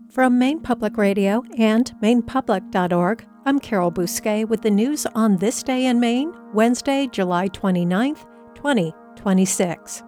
From Maine Public Radio and mainepublic.org, I'm Carol Bousquet with the news on this day in Maine, Wednesday, July 29th, 2026.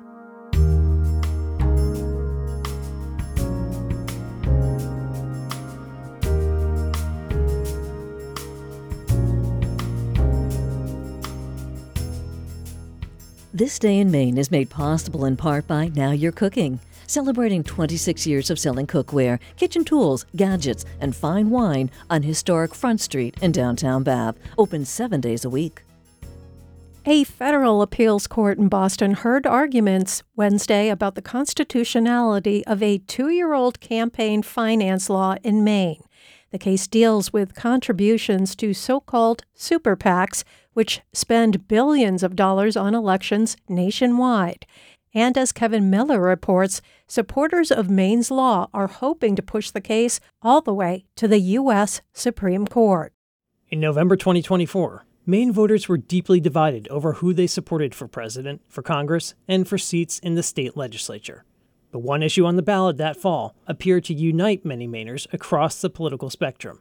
This Day in Maine is made possible in part by Now You're Cooking, celebrating 26 years of selling cookware, kitchen tools, gadgets, and fine wine on historic Front Street in downtown Bath, open 7 days a week. A federal appeals court in Boston heard arguments Wednesday about the constitutionality of a 2-year-old campaign finance law in Maine. The case deals with contributions to so-called super PACs, which spend billions of dollars on elections nationwide. And as Kevin Miller reports, supporters of Maine's law are hoping to push the case all the way to the U.S. Supreme Court. In November 2024, Maine voters were deeply divided over who they supported for president, for Congress, and for seats in the state legislature. The one issue on the ballot that fall appeared to unite many Mainers across the political spectrum.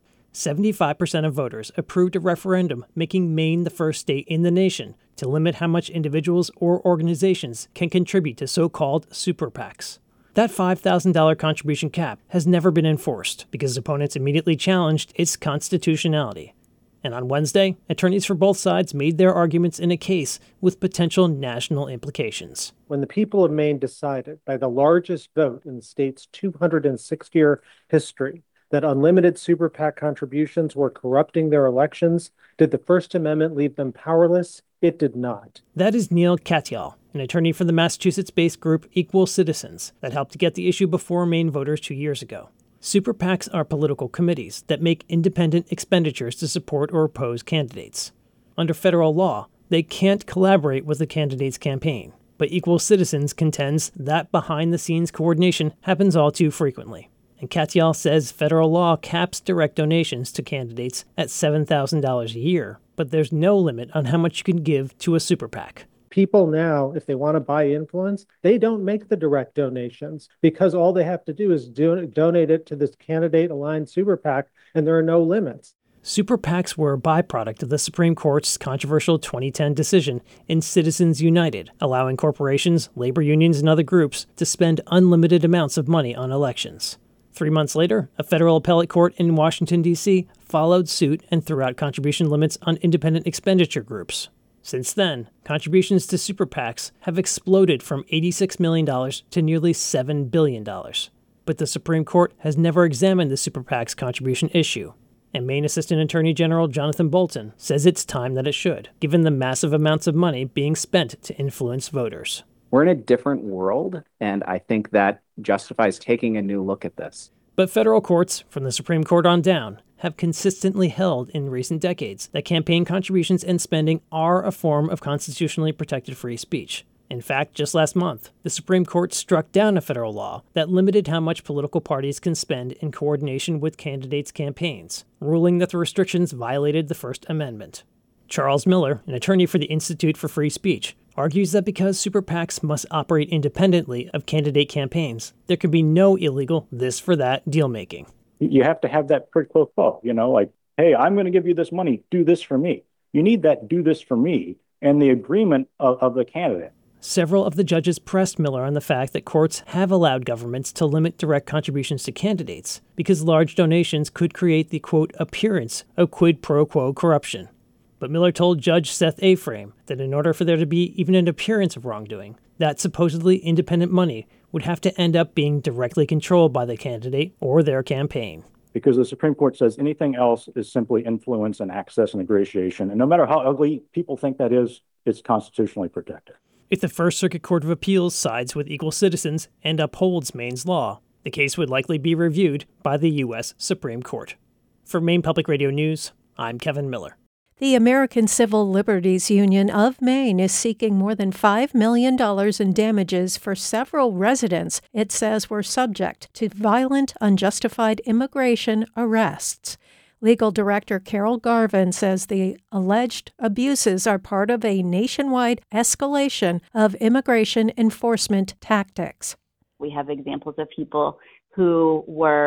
75% of voters approved a referendum making Maine the first state in the nation to limit how much individuals or organizations can contribute to so-called super PACs. That $5,000 contribution cap has never been enforced because opponents immediately challenged its constitutionality. And on Wednesday, attorneys for both sides made their arguments in a case with potential national implications. When the people of Maine decided by the largest vote in the state's 206-year history that unlimited super PAC contributions were corrupting their elections, did the First Amendment leave them powerless? It did not. That is Neil Katyal, an attorney for the Massachusetts-based group Equal Citizens that helped to get the issue before Maine voters 2 years ago. Super PACs are political committees that make independent expenditures to support or oppose candidates. Under federal law, they can't collaborate with the candidate's campaign, but Equal Citizens contends that behind-the-scenes coordination happens all too frequently. And Katyal says federal law caps direct donations to candidates at $7,000 a year, but there's no limit on how much you can give to a super PAC. People now, if they want to buy influence, they don't make the direct donations because all they have to do is donate it to this candidate-aligned super PAC, and there are no limits. Super PACs were a byproduct of the Supreme Court's controversial 2010 decision in Citizens United, allowing corporations, labor unions, and other groups to spend unlimited amounts of money on elections. 3 months later, a federal appellate court in Washington, D.C. followed suit and threw out contribution limits on independent expenditure groups. Since then, contributions to super PACs have exploded from $86 million to nearly $7 billion. But the Supreme Court has never examined the super PACs contribution issue. And Maine Assistant Attorney General Jonathan Bolton says it's time that it should, given the massive amounts of money being spent to influence voters. We're in a different world, and I think that justifies taking a new look at this. But federal courts, from the Supreme Court on down, have consistently held in recent decades that campaign contributions and spending are a form of constitutionally protected free speech. In fact, just last month, the Supreme Court struck down a federal law that limited how much political parties can spend in coordination with candidates' campaigns, ruling that the restrictions violated the First Amendment. Charles Miller, an attorney for the Institute for Free Speech, argues that because super PACs must operate independently of candidate campaigns, there can be no illegal this-for-that deal-making. You have to have that quid pro quo, like, hey, I'm going to give you this money, do this for me. You need that do this for me and the agreement of the candidate. Several of the judges pressed Miller on the fact that courts have allowed governments to limit direct contributions to candidates because large donations could create the, quote, appearance of quid pro quo corruption. But Miller told Judge Seth Aframe that in order for there to be even an appearance of wrongdoing, that supposedly independent money would have to end up being directly controlled by the candidate or their campaign. Because the Supreme Court says anything else is simply influence and access and negotiation. And no matter how ugly people think that is, it's constitutionally protected. If the First Circuit Court of Appeals sides with Equal Citizens and upholds Maine's law, the case would likely be reviewed by the U.S. Supreme Court. For Maine Public Radio News, I'm Kevin Miller. The American Civil Liberties Union of Maine is seeking more than $5 million in damages for several residents it says were subject to violent, unjustified immigration arrests. Legal Director Carol Garvin says the alleged abuses are part of a nationwide escalation of immigration enforcement tactics. We have examples of people who were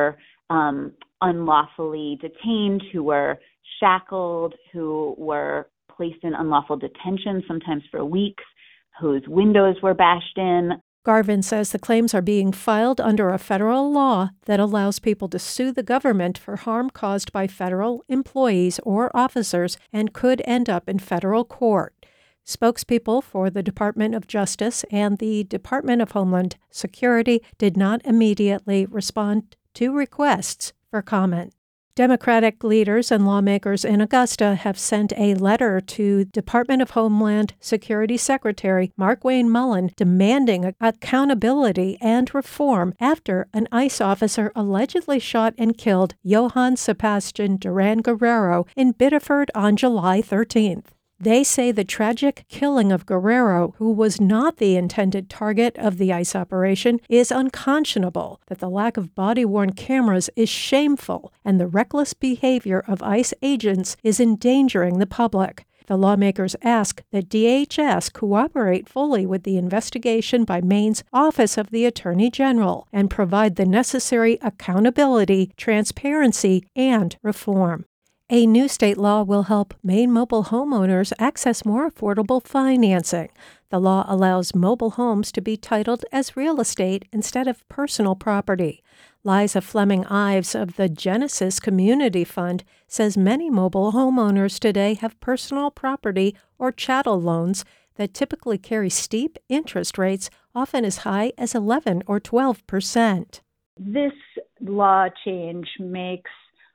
unlawfully detained, who were shackled, who were placed in unlawful detention, sometimes for weeks, whose windows were bashed in. Garvin says the claims are being filed under a federal law that allows people to sue the government for harm caused by federal employees or officers and could end up in federal court. Spokespeople for the Department of Justice and the Department of Homeland Security did not immediately respond to requests for comment. Democratic leaders and lawmakers in Augusta have sent a letter to Department of Homeland Security Secretary Markwayne Mullin demanding accountability and reform after an ICE officer allegedly shot and killed Johann Sebastian Duran Guerrero in Biddeford on July 13th. They say the tragic killing of Guerrero, who was not the intended target of the ICE operation, is unconscionable, that the lack of body-worn cameras is shameful, and the reckless behavior of ICE agents is endangering the public. The lawmakers ask that DHS cooperate fully with the investigation by Maine's Office of the Attorney General and provide the necessary accountability, transparency, and reform. A new state law will help Maine mobile homeowners access more affordable financing. The law allows mobile homes to be titled as real estate instead of personal property. Liza Fleming Ives of the Genesis Community Fund says many mobile homeowners today have personal property or chattel loans that typically carry steep interest rates, often as high as 11 or 12%. This law change makes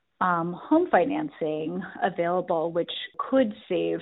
home financing available, which could save,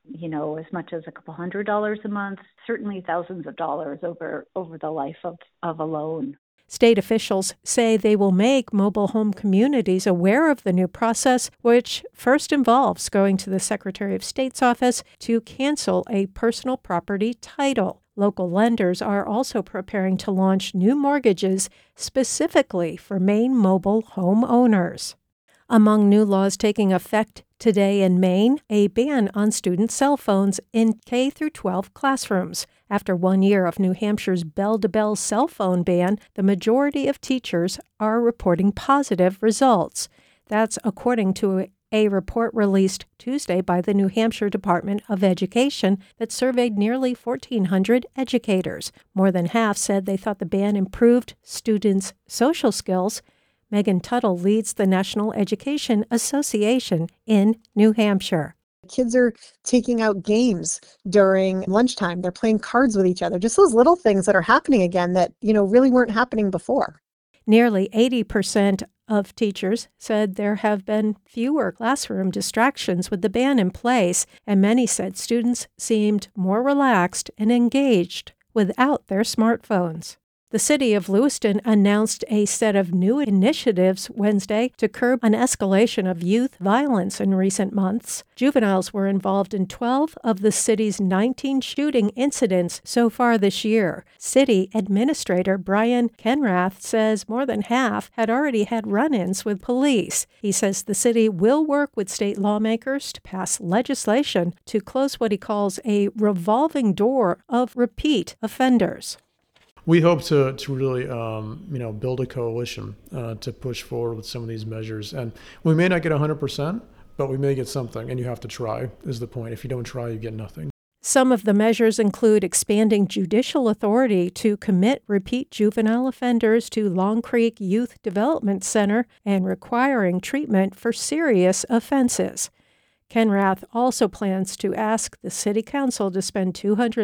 as much as a couple $100 a month, certainly thousands of dollars over the life of a loan. State officials say they will make mobile home communities aware of the new process, which first involves going to the Secretary of State's office to cancel a personal property title. Local lenders are also preparing to launch new mortgages specifically for Maine mobile home owners. Among new laws taking effect today in Maine, a ban on student cell phones in K-12 classrooms. After 1 year of New Hampshire's bell-to-bell cell phone ban, the majority of teachers are reporting positive results. That's according to a report released Tuesday by the New Hampshire Department of Education that surveyed nearly 1,400 educators. More than half said they thought the ban improved students' social skills. Megan Tuttle leads the National Education Association in New Hampshire. Kids are taking out games during lunchtime. They're playing cards with each other. Just those little things that are happening again that, really weren't happening before. Nearly 80% of teachers said there have been fewer classroom distractions with the ban in place, and many said students seemed more relaxed and engaged without their smartphones. The city of Lewiston announced a set of new initiatives Wednesday to curb an escalation of youth violence in recent months. Juveniles were involved in 12 of the city's 19 shooting incidents so far this year. City Administrator Brian Kenrath says more than half had already had run-ins with police. He says the city will work with state lawmakers to pass legislation to close what he calls a revolving door of repeat offenders. We hope to really, build a coalition to push forward with some of these measures. And we may not get 100%, but we may get something. And you have to try, is the point. If you don't try, you get nothing. Some of the measures include expanding judicial authority to commit repeat juvenile offenders to Long Creek Youth Development Center and requiring treatment for serious offenses. Kenrath also plans to ask the City Council to spend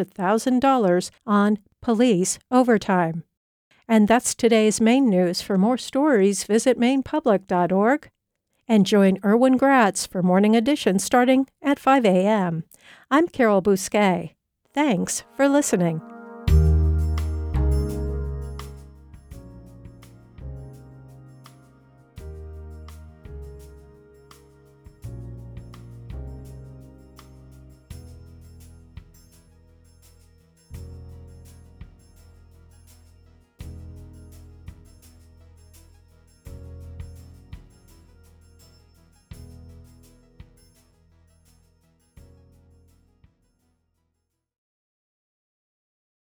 $200,000 on police overtime. And that's today's Maine news. For more stories, visit mainepublic.org and join Erwin Gratz for Morning Edition starting at 5 a.m. I'm Carol Bousquet. Thanks for listening.